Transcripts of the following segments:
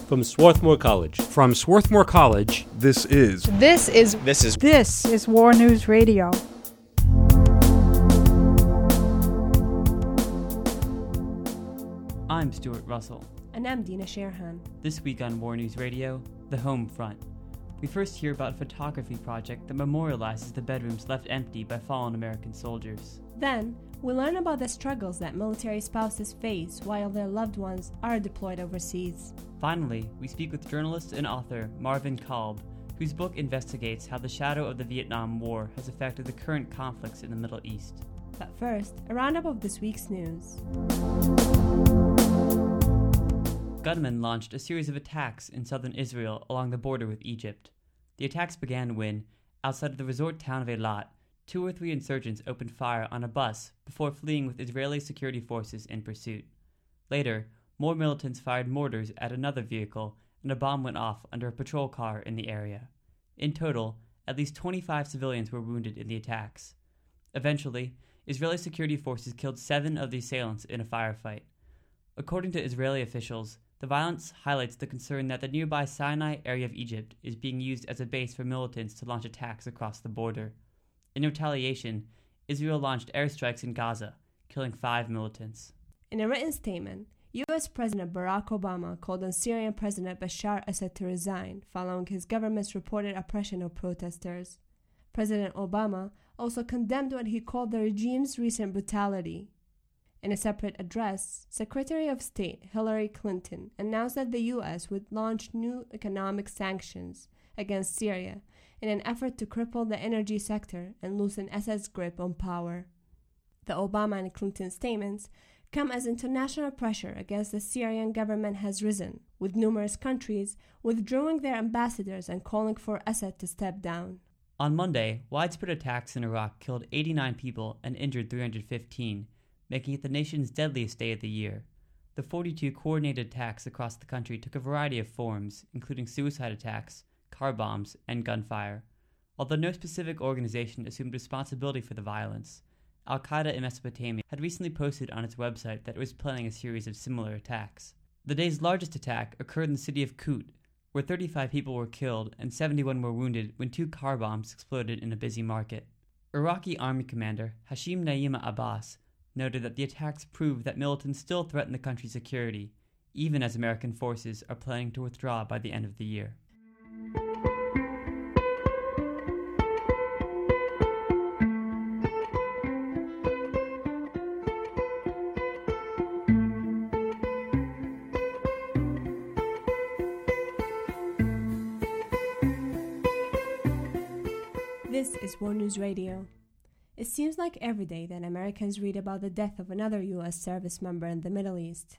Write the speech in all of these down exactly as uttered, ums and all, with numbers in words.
From Swarthmore College. From Swarthmore College. This is. This is. This is. This is War News Radio. I'm Stuart Russell. And I'm Dina Sherhan. This week on War News Radio, the Home Front. We first hear about a photography project that memorializes the bedrooms left empty by fallen American soldiers. Then, we learn about the struggles that military spouses face while their loved ones are deployed overseas. Finally, we speak with journalist and author Marvin Kalb, whose book investigates how the shadow of the Vietnam War has affected the current conflicts in the Middle East. But first, a roundup of this week's news. Gunmen launched a series of attacks in southern Israel along the border with Egypt. The attacks began when, outside of the resort town of Eilat, two or three insurgents opened fire on a bus before fleeing with Israeli security forces in pursuit. Later, more militants fired mortars at another vehicle, and a bomb went off under a patrol car in the area. In total, at least twenty-five civilians were wounded in the attacks. Eventually, Israeli security forces killed seven of the assailants in a firefight. According to Israeli officials, the violence highlights the concern that the nearby Sinai area of Egypt is being used as a base for militants to launch attacks across the border. In retaliation, Israel launched airstrikes in Gaza, killing five militants. In a written statement, U S President Barack Obama called on Syrian President Bashar Assad to resign following his government's reported oppression of protesters. President Obama also condemned what he called the regime's recent brutality. In a separate address, Secretary of State Hillary Clinton announced that the U S would launch new economic sanctions against Syria in an effort to cripple the energy sector and loosen Assad's grip on power. The Obama and Clinton statements come as international pressure against the Syrian government has risen, with numerous countries withdrawing their ambassadors and calling for Assad to step down. On Monday, widespread attacks in Iraq killed eighty-nine people and injured three hundred fifteen, making it the nation's deadliest day of the year. The forty-two coordinated attacks across the country took a variety of forms, including suicide attacks, car bombs, and gunfire. Although no specific organization assumed responsibility for the violence, Al-Qaeda in Mesopotamia had recently posted on its website that it was planning a series of similar attacks. The day's largest attack occurred in the city of Kut, where thirty-five people were killed and seventy-one were wounded when two car bombs exploded in a busy market. Iraqi Army Commander Hashim Naima Abbas noted that the attacks prove that militants still threaten the country's security, even as American forces are planning to withdraw by the end of the year. This is War News Radio. It seems like every day that Americans read about the death of another U S service member in the Middle East.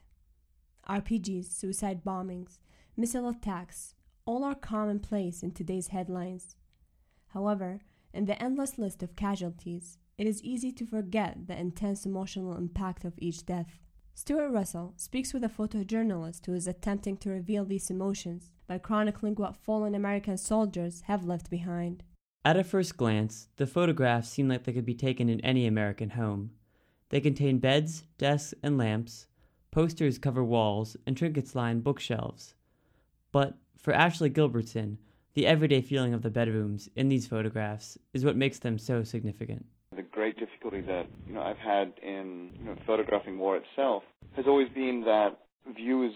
R P Gs, suicide bombings, missile attacks, all are commonplace in today's headlines. However, in the endless list of casualties, it is easy to forget the intense emotional impact of each death. Stuart Russell speaks with a photojournalist who is attempting to reveal these emotions by chronicling what fallen American soldiers have left behind. At a first glance, the photographs seem like they could be taken in any American home. They contain beds, desks, and lamps, posters cover walls, and trinkets line bookshelves. But for Ashley Gilbertson, the everyday feeling of the bedrooms in these photographs is what makes them so significant. The great difficulty that you know I've had in you know photographing war itself has always been that viewers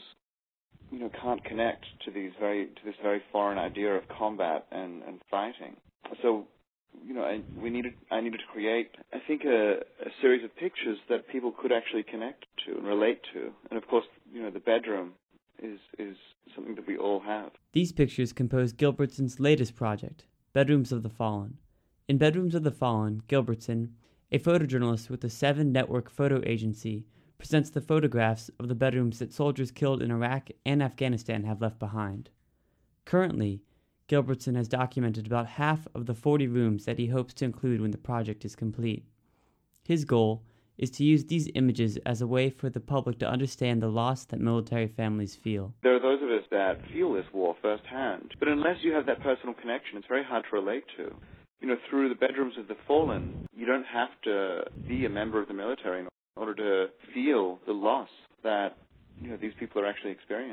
you know can't connect to these very to this very foreign idea of combat and, and fighting. So, you know, I, we needed, I needed to create, I think, a, a series of pictures that people could actually connect to and relate to. And, of course, you know, the bedroom is, is something that we all have. These pictures compose Gilbertson's latest project, Bedrooms of the Fallen. In Bedrooms of the Fallen, Gilbertson, a photojournalist with the Seven Network Photo Agency, presents the photographs of the bedrooms that soldiers killed in Iraq and Afghanistan have left behind. Currently, Gilbertson has documented about half of the forty rooms that he hopes to include when the project is complete. His goal is to use these images as a way for the public to understand the loss that military families feel. There are those of us that feel this war firsthand, but unless you have that personal connection, it's very hard to relate to. You know, through the Bedrooms of the Fallen, you don't have to be a member of the military in order to feel the loss that, you know, these people are actually experiencing.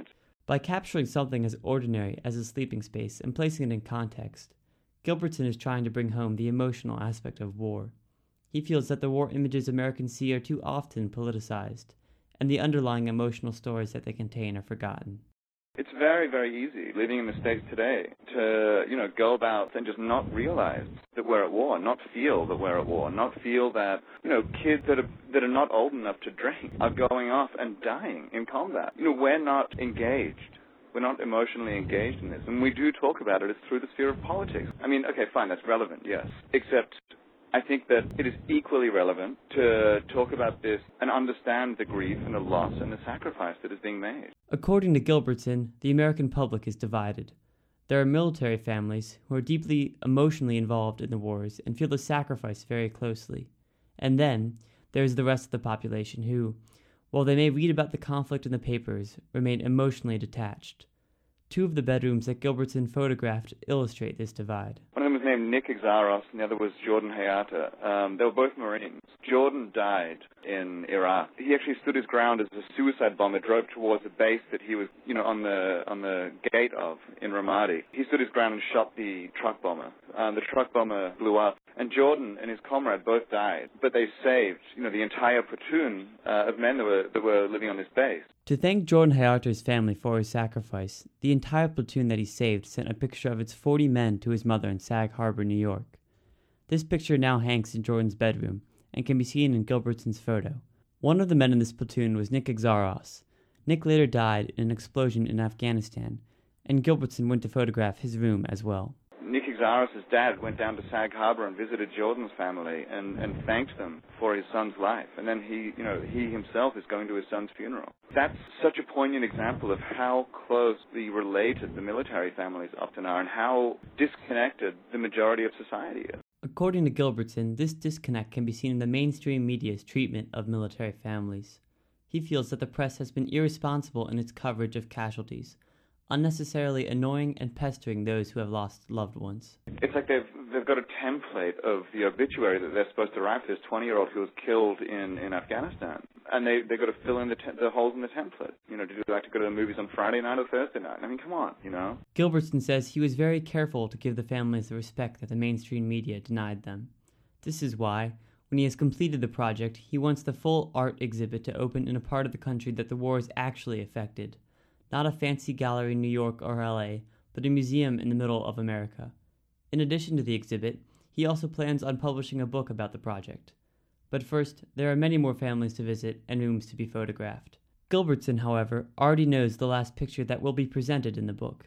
By capturing something as ordinary as a sleeping space and placing it in context, Gilbertson is trying to bring home the emotional aspect of war. He feels that the war images Americans see are too often politicized, and the underlying emotional stories that they contain are forgotten. It's very, very easy living in the States today to, you know, go about and just not realize that we're at war, not feel that we're at war, not feel that, you know, kids that are that are not old enough to drink are going off and dying in combat. You know, we're not engaged. We're not emotionally engaged in this. And we do talk about it, it's through the sphere of politics. I mean, okay, fine, that's relevant, yes. Except I think that it is equally relevant to talk about this and understand the grief and the loss and the sacrifice that is being made. According to Gilbertson, the American public is divided. There are military families who are deeply emotionally involved in the wars and feel the sacrifice very closely. And then there is the rest of the population who, while they may read about the conflict in the papers, remain emotionally detached. Two of the bedrooms that Gilbertson photographed illustrate this divide. One of them was named Nick Exaros, and the other was Jordan Hayata. Um, they were both Marines. Jordan died in Iraq. He actually stood his ground as a suicide bomber drove towards a base that he was, you know, on the on the gate of in Ramadi. He stood his ground and shot the truck bomber. Um, the truck bomber blew up, and Jordan and his comrade both died, but they saved, you know, the entire platoon uh, of men that were that were living on this base. To thank Jordan Hayata's family for his sacrifice, the entire platoon that he saved sent a picture of its forty men to his mother in Sag Harbor, New York. This picture now hangs in Jordan's bedroom and can be seen in Gilbertson's photo. One of the men in this platoon was Nick Exaros. Nick later died in an explosion in Afghanistan, and Gilbertson went to photograph his room as well. Nick Exaros' dad went down to Sag Harbor and visited Jordan's family and, and thanked them for his son's life. And then he, you know, he himself is going to his son's funeral. That's such a poignant example of how closely related the military families often are and how disconnected the majority of society is. According to Gilbertson, this disconnect can be seen in the mainstream media's treatment of military families. He feels that the press has been irresponsible in its coverage of casualties, unnecessarily annoying and pestering those who have lost loved ones. It's like they've they've got a template of the obituary that they're supposed to write for this twenty-year-old who was killed in, in Afghanistan, and they they've got to fill in the te- the holes in the template. You know, do you like to go to the movies on Friday night or Thursday night? I mean, come on, you know. Gilbertson says he was very careful to give the families the respect that the mainstream media denied them. This is why, when he has completed the project, he wants the full art exhibit to open in a part of the country that the war is actually affected. Not a fancy gallery in New York or L A, but a museum in the middle of America. In addition to the exhibit, he also plans on publishing a book about the project. But first, there are many more families to visit and rooms to be photographed. Gilbertson, however, already knows the last picture that will be presented in the book.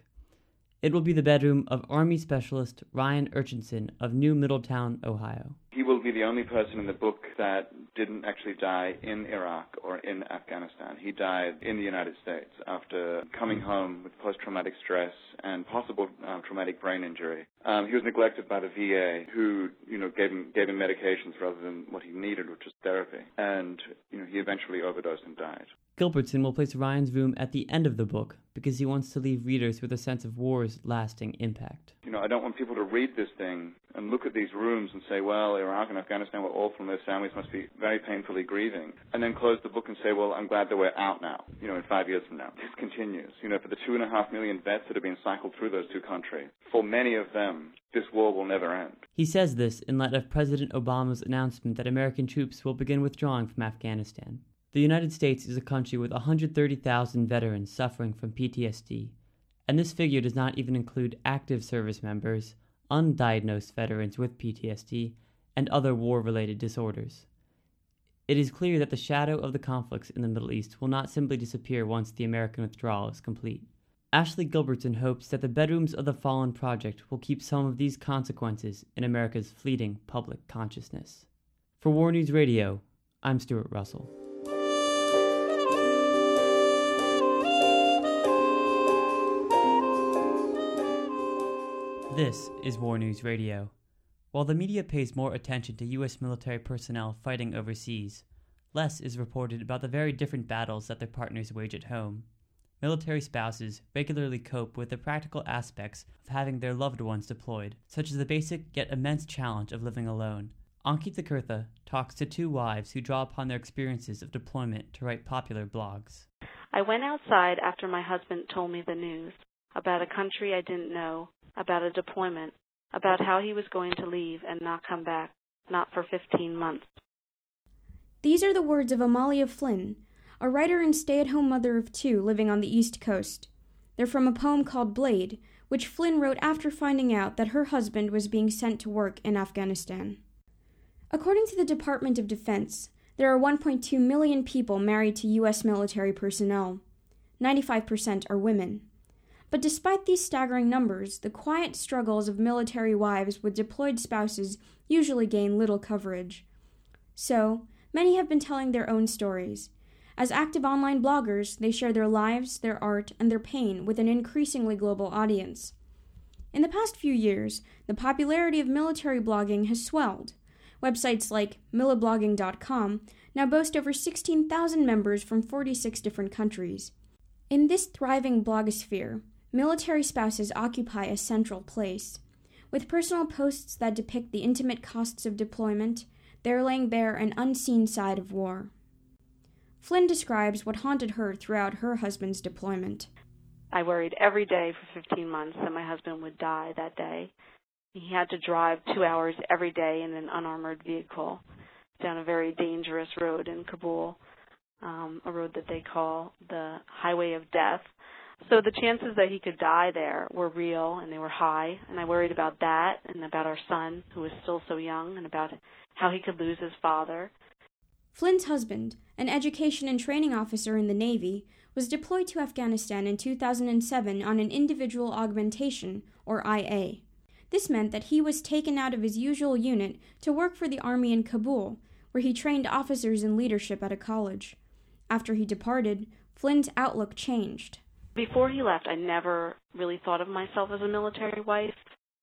It will be the bedroom of Army Specialist Ryan Urchinson of New Middletown, Ohio. He will be the only person in the book that didn't actually die in Iraq or in Afghanistan. He died in the United States after coming home with post-traumatic stress and possible um, traumatic brain injury. Um, he was neglected by the V A, who, you know, gave him gave him medications rather than what he needed, which was therapy. And, you know, he eventually overdosed and died. Gilbertson will place Ryan's room at the end of the book because he wants to leave readers with a sense of war's lasting impact. You know, I don't want people to read this thing and look at these rooms and say, well, Iraq and Afghanistan were awful and their families must be very painfully grieving, and then close the book and say, well, I'm glad that we're out now, you know, in five years from now. This continues. You know, for the two and a half million vets that have been cycled through those two countries, for many of them, this war will never end. He says this in light of President Obama's announcement that American troops will begin withdrawing from Afghanistan. The United States is a country with one hundred thirty thousand veterans suffering from P T S D, and this figure does not even include active service members, undiagnosed veterans with P T S D, and other war-related disorders. It is clear that the shadow of the conflicts in the Middle East will not simply disappear once the American withdrawal is complete. Ashley Gilbertson hopes that the Bedrooms of the Fallen project will keep some of these consequences in America's fleeting public consciousness. For War News Radio, I'm Stuart Russell. This is War News Radio. While the media pays more attention to U S military personnel fighting overseas, less is reported about the very different battles that their partners wage at home. Military spouses regularly cope with the practical aspects of having their loved ones deployed, such as the basic yet immense challenge of living alone. Ankita Kirtha talks to two wives who draw upon their experiences of deployment to write popular blogs. I went outside after my husband told me the news about a country I didn't know, about a deployment, about how he was going to leave and not come back, not for fifteen months. These are the words of Amalia Flynn, a writer and stay-at-home mother of two living on the East Coast. They're from a poem called Blade, which Flynn wrote after finding out that her husband was being sent to work in Afghanistan. According to the Department of Defense, there are one point two million people married to U S military personnel. ninety-five percent are women. But despite these staggering numbers, the quiet struggles of military wives with deployed spouses usually gain little coverage. So, many have been telling their own stories. As active online bloggers, they share their lives, their art, and their pain with an increasingly global audience. In the past few years, the popularity of military blogging has swelled. Websites like milliblogging dot com now boast over sixteen thousand members from forty-six different countries. In this thriving blogosphere, military spouses occupy a central place. With personal posts that depict the intimate costs of deployment, they're laying bare an unseen side of war. Flynn describes what haunted her throughout her husband's deployment. I worried every day for fifteen months that my husband would die that day. He had to drive two hours every day in an unarmored vehicle down a very dangerous road in Kabul, um, a road that they call the Highway of Death. So the chances that he could die there were real, and they were high, and I worried about that and about our son, who was still so young, and about how he could lose his father. Flynn's husband, an education and training officer in the Navy, was deployed to Afghanistan in two thousand seven on an individual augmentation, or I A. This meant that he was taken out of his usual unit to work for the Army in Kabul, where he trained officers in leadership at a college. After he departed, Flynn's outlook changed. Before he left, I never really thought of myself as a military wife,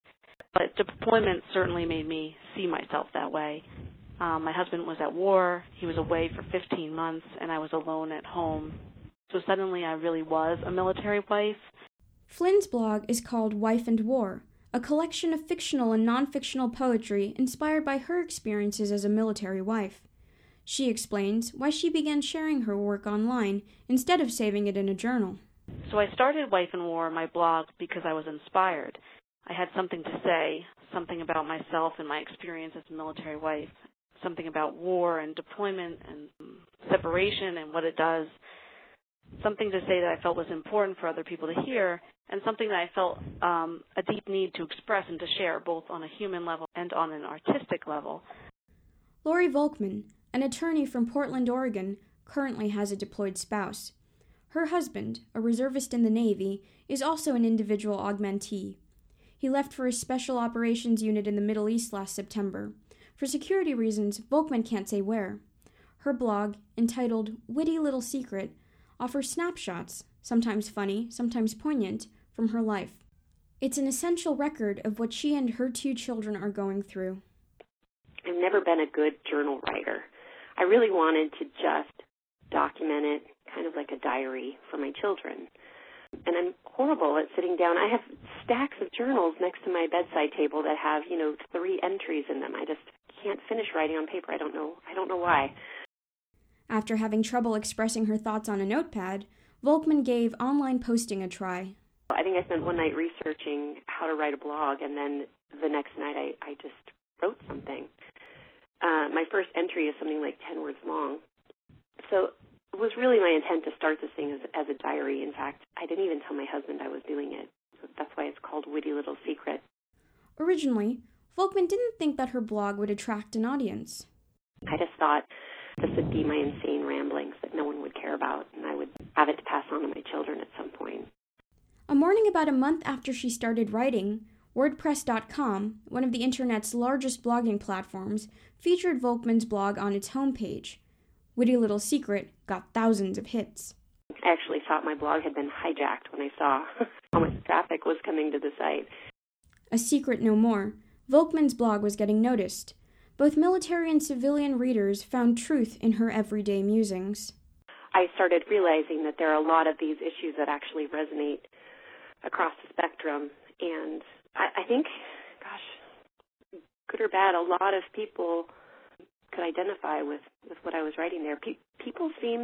but deployment certainly made me see myself that way. Um, my husband was at war, he was away for fifteen months, and I was alone at home. So suddenly I really was a military wife. Flynn's blog is called Wife and War, a collection of fictional and non-fictional poetry inspired by her experiences as a military wife. She explains why she began sharing her work online instead of saving it in a journal. So I started Wife and War, my blog, because I was inspired. I had something to say, something about myself and my experience as a military wife, something about war and deployment and separation and what it does, something to say that I felt was important for other people to hear, and something that I felt um, a deep need to express and to share, both on a human level and on an artistic level. Lori Volkman, an attorney from Portland, Oregon, currently has a deployed spouse. Her husband, a reservist in the Navy, is also an individual augmentee. He left for a special operations unit in the Middle East last September. For security reasons, Volkman can't say where. Her blog, entitled Witty Little Secret, offers snapshots, sometimes funny, sometimes poignant, from her life. It's an essential record of what she and her two children are going through. I've never been a good journal writer. I really wanted to just document it, kind of like a diary for my children. And I'm horrible at sitting down. I have stacks of journals next to my bedside table that have, you know, three entries in them. I just can't finish writing on paper. I don't know. I don't know why. After having trouble expressing her thoughts on a notepad, Volkman gave online posting a try. I think I spent one night researching how to write a blog, and then the next night I, I just wrote something. Uh, my first entry is something like ten words long. So it was really my intent to start this thing as, as a diary. In fact, I didn't even tell my husband I was doing it. So that's why it's called Witty Little Secret. Originally, Volkman didn't think that her blog would attract an audience. I just thought this would be my insane ramblings that no one would care about, and I would have it to pass on to my children at some point. A morning about a month after she started writing, WordPress dot com, one of the internet's largest blogging platforms, featured Volkman's blog on its homepage. Witty Little Secret got thousands of hits. I actually thought my blog had been hijacked when I saw how much traffic was coming to the site. A secret no more, Volkman's blog was getting noticed. Both military and civilian readers found truth in her everyday musings. I started realizing that there are a lot of these issues that actually resonate across the spectrum. And I, I think, gosh, good or bad, a lot of people could identify with, with what I was writing there. Pe- people seem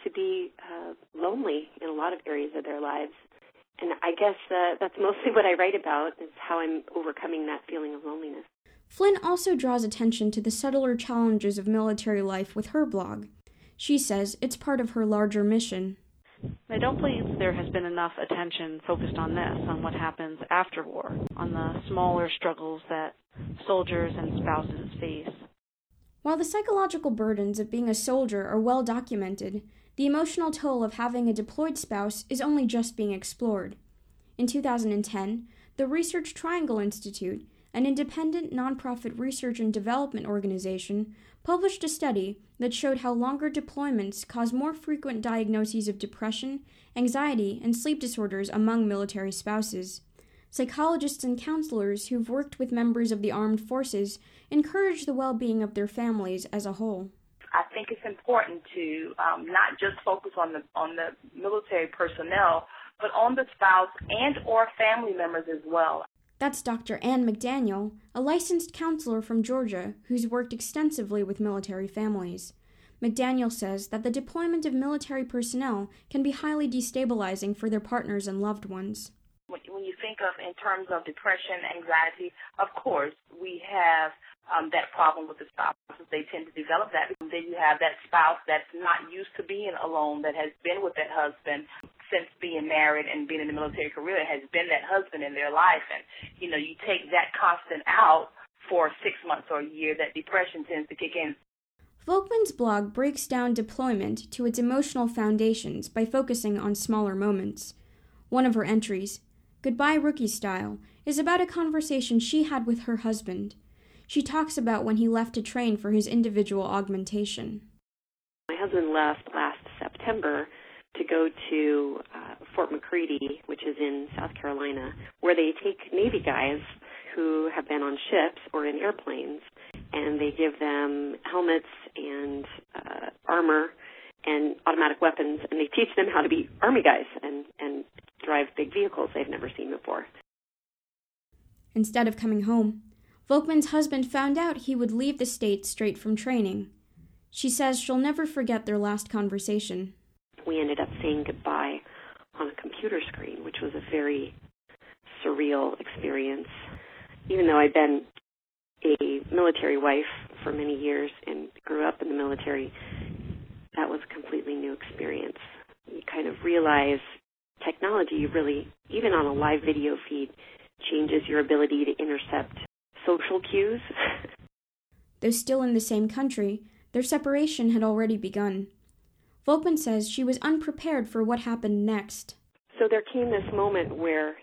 to be uh, lonely in a lot of areas of their lives. And I guess uh, that's mostly what I write about, is how I'm overcoming that feeling of loneliness. Flynn also draws attention to the subtler challenges of military life with her blog. She says it's part of her larger mission. I don't believe there has been enough attention focused on this, on what happens after war, on the smaller struggles that soldiers and spouses face. While the psychological burdens of being a soldier are well documented, the emotional toll of having a deployed spouse is only just being explored. In two thousand ten, the Research Triangle Institute, an independent nonprofit research and development organization, published a study that showed how longer deployments cause more frequent diagnoses of depression, anxiety, and sleep disorders among military spouses. Psychologists and counselors who've worked with members of the armed forces encourage the well-being of their families as a whole. I think it's important to um, not just focus on the on the military personnel, but on the spouse and or family members as well. That's Doctor Ann McDaniel, a licensed counselor from Georgia who's worked extensively with military families. McDaniel says that the deployment of military personnel can be highly destabilizing for their partners and loved ones. When you think of in terms of depression, anxiety, of course, we have um, that problem with the spouses. They tend to develop that. Then you have that spouse that's not used to being alone, that has been with that husband since being married and being in the military career, has been that husband in their life. And, you know, you take that constant out for six months or a year, that depression tends to kick in. Volkman's blog breaks down deployment to its emotional foundations by focusing on smaller moments. One of her entries, Goodbye Rookie Style, is about a conversation she had with her husband. She talks about when he left to train for his individual augmentation. My husband left last September to go to uh, Fort McCready, which is in South Carolina, where they take Navy guys who have been on ships or in airplanes, and they give them helmets and uh, armor and automatic weapons, and they teach them how to be Army guys and, and drive big vehicles they've never seen before. Instead of coming home, Volkman's husband found out he would leave the States straight from training. She says she'll never forget their last conversation. We ended up saying goodbye on a computer screen, which was a very surreal experience. Even though I'd been a military wife for many years and grew up in the military, that was a completely new experience. You kind of realize technology really, even on a live video feed, changes your ability to intercept social cues. Though still in the same country, their separation had already begun. Volkman says she was unprepared for what happened next. So there came this moment where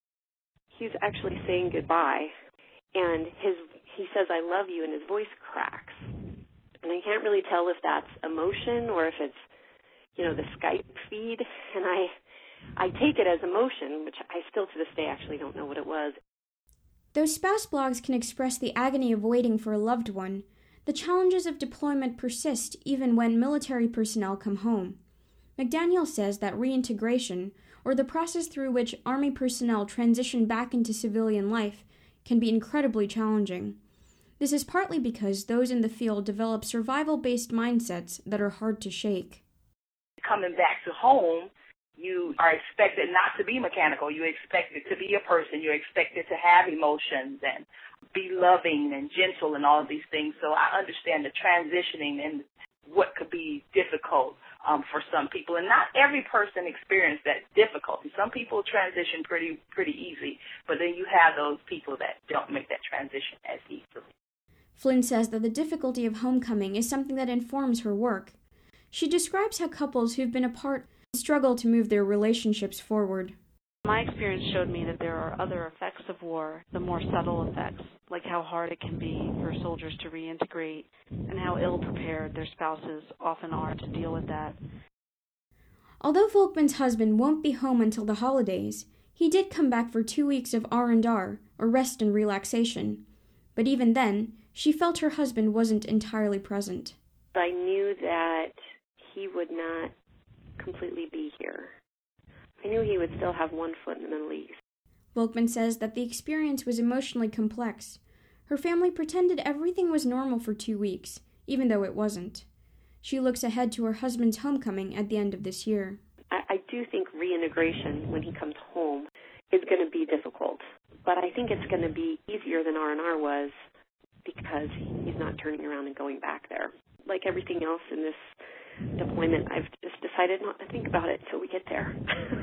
he's actually saying goodbye, and his he says, I love you, and his voice cracks. And I can't really tell if that's emotion or if it's, you know, the Skype feed. And I I take it as emotion, which I still to this day actually don't know what it was. Though spouse blogs can express the agony of waiting for a loved one, the challenges of deployment persist even when military personnel come home. McDaniel says that reintegration, or the process through which Army personnel transition back into civilian life, can be incredibly challenging. This is partly because those in the field develop survival-based mindsets that are hard to shake. Coming back to home, you are expected not to be mechanical. You're expected to be a person. You're expected to have emotions and be loving and gentle and all of these things. So I understand the transitioning and what could be difficult um, for some people. And not every person experiences that difficulty. Some people transition pretty pretty easy, but then you have those people that don't make that transition as easily. Flynn says that the difficulty of homecoming is something that informs her work. She describes how couples who've been apart struggle to move their relationships forward. My experience showed me that there are other effects of war, the more subtle effects, like how hard it can be for soldiers to reintegrate and how ill-prepared their spouses often are to deal with that. Although Volkman's husband won't be home until the holidays, he did come back for two weeks of R and R, or rest and relaxation. But even then, she felt her husband wasn't entirely present. I knew that he would not completely be here. I knew he would still have one foot in the Middle East. Volkman says that the experience was emotionally complex. Her family pretended everything was normal for two weeks, even though it wasn't. She looks ahead to her husband's homecoming at the end of this year. I, I do think reintegration, when he comes home, is going to be difficult. But I think it's going to be easier than R and R was because he's not turning around and going back there. Like everything else in this deployment, I've just decided not to think about it until we get there.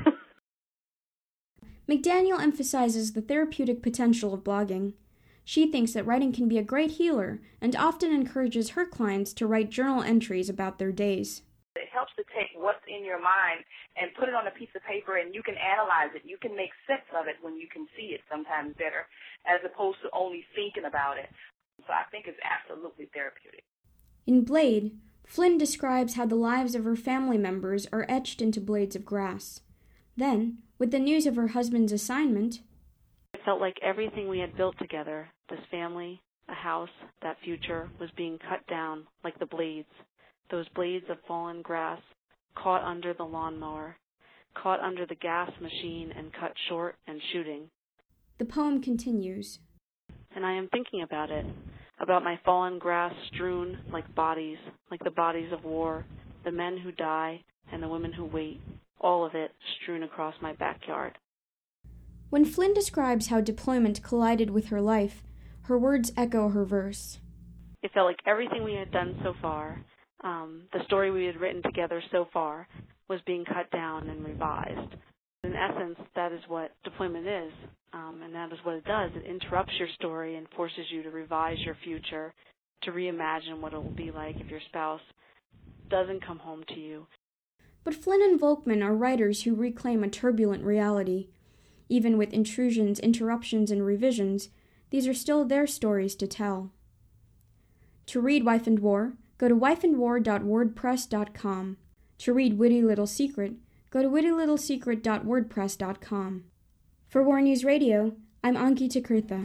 McDaniel emphasizes the therapeutic potential of blogging. She thinks that writing can be a great healer and often encourages her clients to write journal entries about their days. It helps to take what's in your mind and put it on a piece of paper, and you can analyze it. You can make sense of it when you can see it sometimes better, as opposed to only thinking about it. So I think it's absolutely therapeutic. In Blade, Flynn describes how the lives of her family members are etched into blades of grass. Then, with the news of her husband's assignment, it felt like everything we had built together, this family, a house, that future, was being cut down like the blades. Those blades of fallen grass, caught under the lawnmower, caught under the gas machine and cut short and shooting. The poem continues. And I am thinking about it, about my fallen grass strewn like bodies, like the bodies of war, the men who die and the women who wait, all of it strewn across my backyard. When Flynn describes how deployment collided with her life, her words echo her verse. It felt like everything we had done so far, Um, the story we had written together so far, was being cut down and revised. In essence, that is what deployment is, um, and that is what it does. It interrupts your story and forces you to revise your future, to reimagine what it will be like if your spouse doesn't come home to you. But Flynn and Volkman are writers who reclaim a turbulent reality. Even with intrusions, interruptions, and revisions, these are still their stories to tell. To read Wife and War, go to wife and war dot wordpress dot com. To read Witty Little Secret, go to witty little secret dot wordpress dot com. For War News Radio, I'm Ankita Kirtha.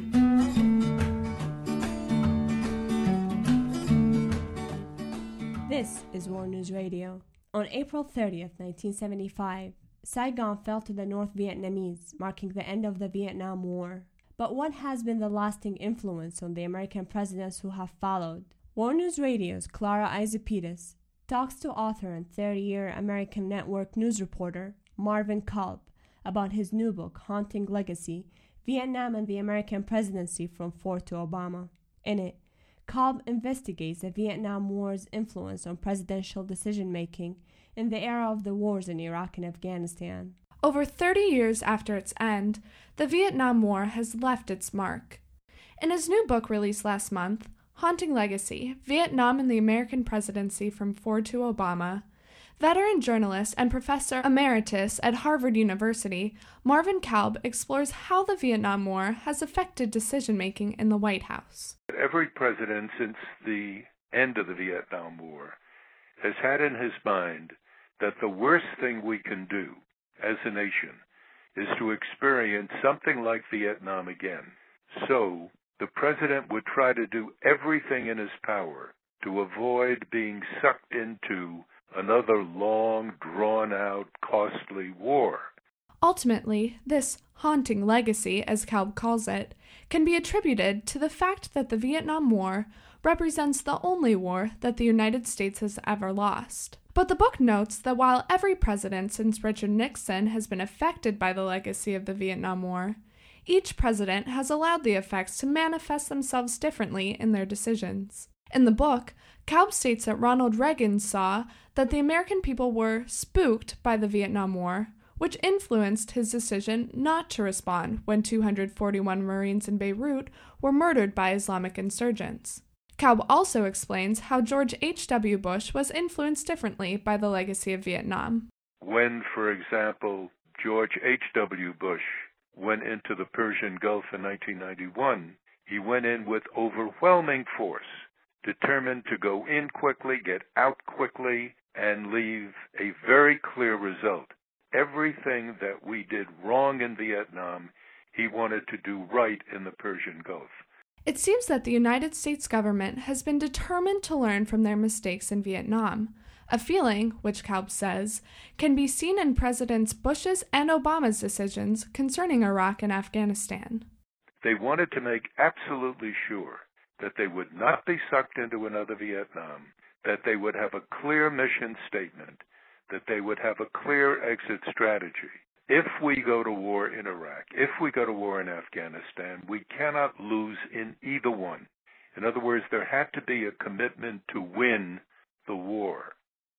This is War News Radio. On April thirtieth, nineteen seventy-five, Saigon fell to the North Vietnamese, marking the end of the Vietnam War. But what has been the lasting influence on the American presidents who have followed? War News Radio's Clara Isopidis talks to author and thirty-year American network news reporter Marvin Kalb about his new book, Haunting Legacy, Vietnam and the American Presidency from Ford to Obama. In it, Kalb investigates the Vietnam War's influence on presidential decision-making in the era of the wars in Iraq and Afghanistan. Over thirty years after its end, the Vietnam War has left its mark. In his new book released last month, Haunting Legacy, Vietnam and the American Presidency from Ford to Obama, veteran journalist and professor emeritus at Harvard University, Marvin Kalb explores how the Vietnam War has affected decision-making in the White House. Every president since the end of the Vietnam War has had in his mind that the worst thing we can do as a nation is to experience something like Vietnam again. So, the president would try to do everything in his power to avoid being sucked into another long, drawn-out, costly war. Ultimately, this haunting legacy, as Kalb calls it, can be attributed to the fact that the Vietnam War represents the only war that the United States has ever lost. But the book notes that while every president since Richard Nixon has been affected by the legacy of the Vietnam War, each president has allowed the effects to manifest themselves differently in their decisions. In the book, Kalb states that Ronald Reagan saw that the American people were spooked by the Vietnam War, which influenced his decision not to respond when two hundred forty-one Marines in Beirut were murdered by Islamic insurgents. Kalb also explains how George H W Bush was influenced differently by the legacy of Vietnam. When, for example, George H W Bush went into the Persian Gulf in nineteen ninety-one, he went in with overwhelming force, determined to go in quickly, get out quickly, and leave a very clear result. Everything that we did wrong in Vietnam, he wanted to do right in the Persian Gulf. It seems that the United States government has been determined to learn from their mistakes in Vietnam, a feeling, which Kalb says, can be seen in Presidents Bush's and Obama's decisions concerning Iraq and Afghanistan. They wanted to make absolutely sure that they would not be sucked into another Vietnam, that they would have a clear mission statement, that they would have a clear exit strategy. If we go to war in Iraq, if we go to war in Afghanistan, we cannot lose in either one. In other words, there had to be a commitment to win the war,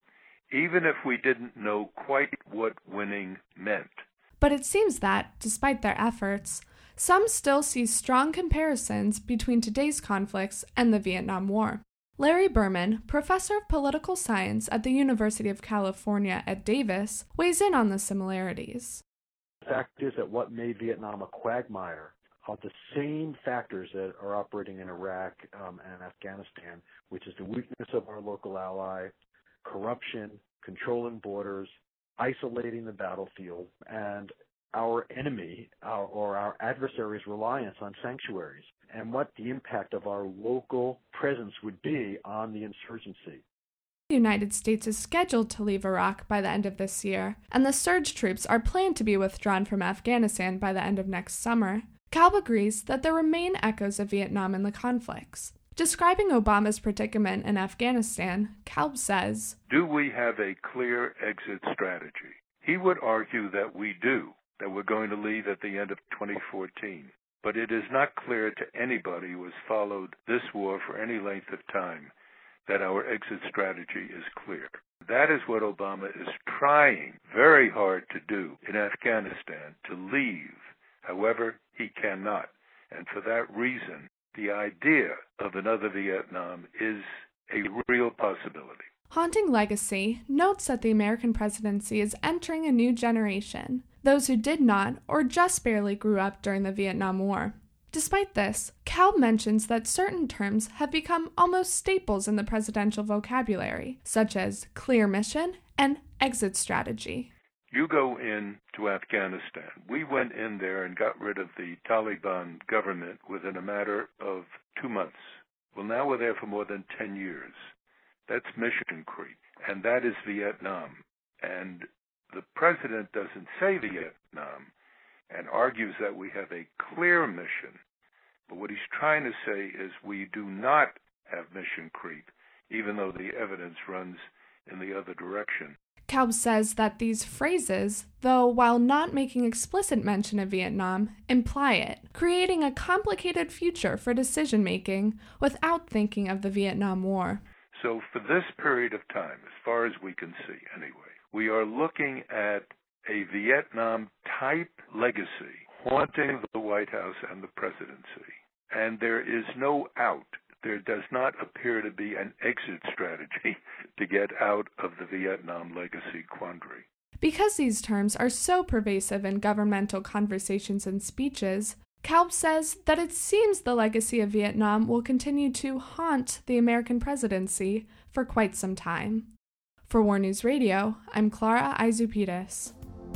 even if we didn't know quite what winning meant. But it seems that, despite their efforts, some still see strong comparisons between today's conflicts and the Vietnam War. Larry Berman, professor of political science at the University of California at Davis, weighs in on the similarities. The fact is that what made Vietnam a quagmire are the same factors that are operating in Iraq um, and Afghanistan, which is the weakness of our local ally, corruption, controlling borders, isolating the battlefield, and our enemy our, or our adversary's reliance on sanctuaries, and what the impact of our local presence would be on the insurgency. The United States is scheduled to leave Iraq by the end of this year, and the surge troops are planned to be withdrawn from Afghanistan by the end of next summer. Kalb agrees that there remain echoes of Vietnam in the conflicts. Describing Obama's predicament in Afghanistan, Kalb says, "Do we have a clear exit strategy?" He would argue that we do, that we're going to leave at the end of twenty fourteen. But it is not clear to anybody who has followed this war for any length of time that our exit strategy is clear. That is what Obama is trying very hard to do in Afghanistan, to leave. However, he cannot. And for that reason, the idea of another Vietnam is a real possibility. Haunting Legacy notes that the American presidency is entering a new generation, those who did not or just barely grew up during the Vietnam War. Despite this, Kalb mentions that certain terms have become almost staples in the presidential vocabulary, such as clear mission and exit strategy. You go into Afghanistan. We went in there and got rid of the Taliban government within a matter of two months. Well, now we're there for more than ten years. That's mission creep, and that is Vietnam. And the president doesn't say Vietnam and argues that we have a clear mission. But what he's trying to say is we do not have mission creep, even though the evidence runs in the other direction. Kalb says that these phrases, though while not making explicit mention of Vietnam, imply it, creating a complicated future for decision-making without thinking of the Vietnam War. So for this period of time, as far as we can see anyway, we are looking at a Vietnam-type legacy haunting the White House and the presidency. And there is no out. There does not appear to be an exit strategy to get out of the Vietnam legacy quandary. Because these terms are so pervasive in governmental conversations and speeches, Kalb says that it seems the legacy of Vietnam will continue to haunt the American presidency for quite some time. For War News Radio, I'm Clara Izupidis.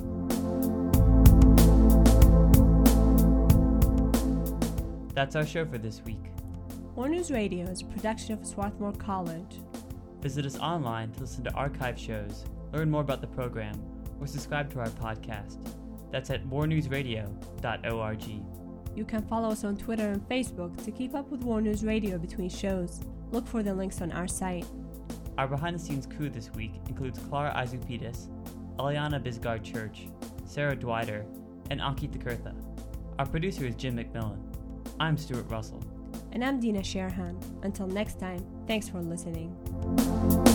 That's our show for this week. War News Radio is a production of Swarthmore College. Visit us online to listen to archive shows, learn more about the program, or subscribe to our podcast. That's at war news radio dot org. You can follow us on Twitter and Facebook to keep up with War News Radio between shows. Look for the links on our site. Our behind-the-scenes crew this week includes Clara Izupidis, Aliana Bisgard Church, Sarah Dwighter, and Ankit Thakirtha. Our producer is Jim McMillan. I'm Stuart Russell. And I'm Dina Sherhan. Until next time, thanks for listening.